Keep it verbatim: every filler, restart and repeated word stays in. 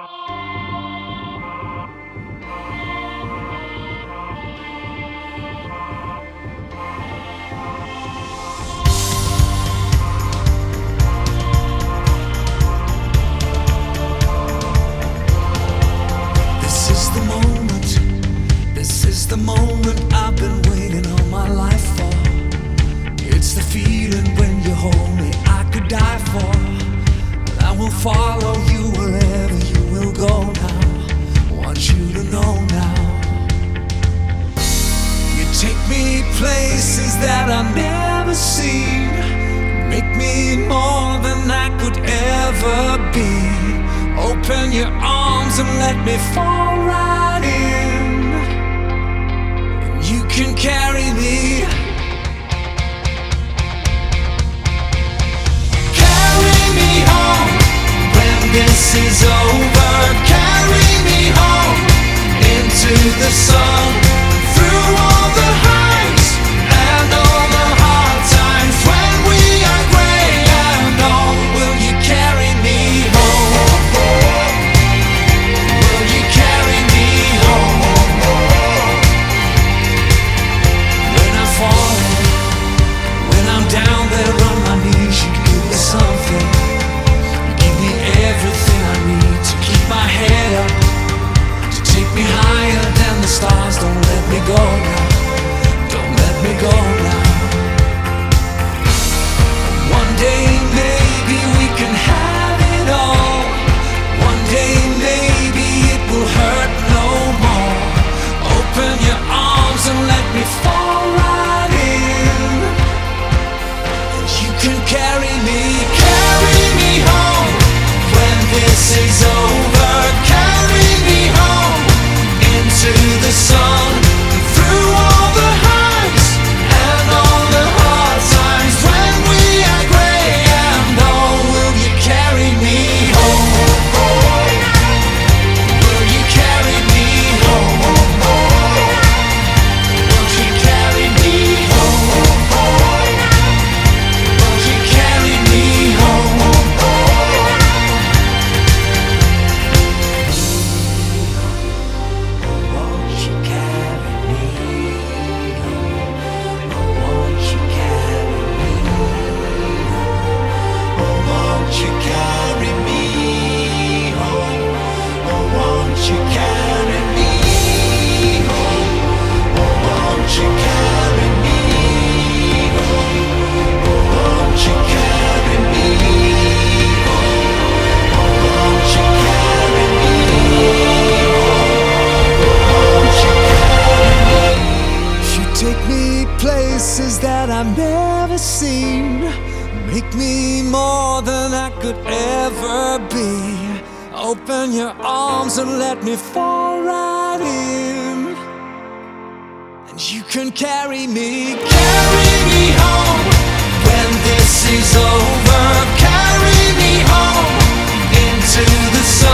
This is the moment, this is the moment I've been waiting all my life for. It's the feeling when you hold me, I could die for. I will follow you wherever you will go now. Want you to know now. You take me places that I've never seen. Make me more than I could ever be. Open your arms and let me fall right in. You can carry me. Carry me home when this is over. Carry me home into the sun. Through all the highs and all the hard times. When we are gray and old, will you carry me home? Will you carry me home? When I fall, when I'm down there on my knees, you give me something. You give me everything I need to keep my head up, to take me higher than the stars. Don't let me go now. Don't let me go now. One day maybe we can have it all. One day maybe it will hurt no more. Open your arms and let me fall right in. And you can carry me, carry me home when this is over. Carry me home into the sun. Through all the highs and all the hard times. When we are gray and old, will you carry me home? Will you carry me home? Will you carry me home? Will you carry me home? Won't you carry me home? Won't you carry me home? Won't you carry me home? Won't you carry me home? Won't you carry me home? Won't you carry me home? Won't you carry me home? If you take me places that I've never seen, make me more than I could ever be. Open your arms and let me fall right in. And you can carry me, carry me home when this is over. Carry me home into the sun.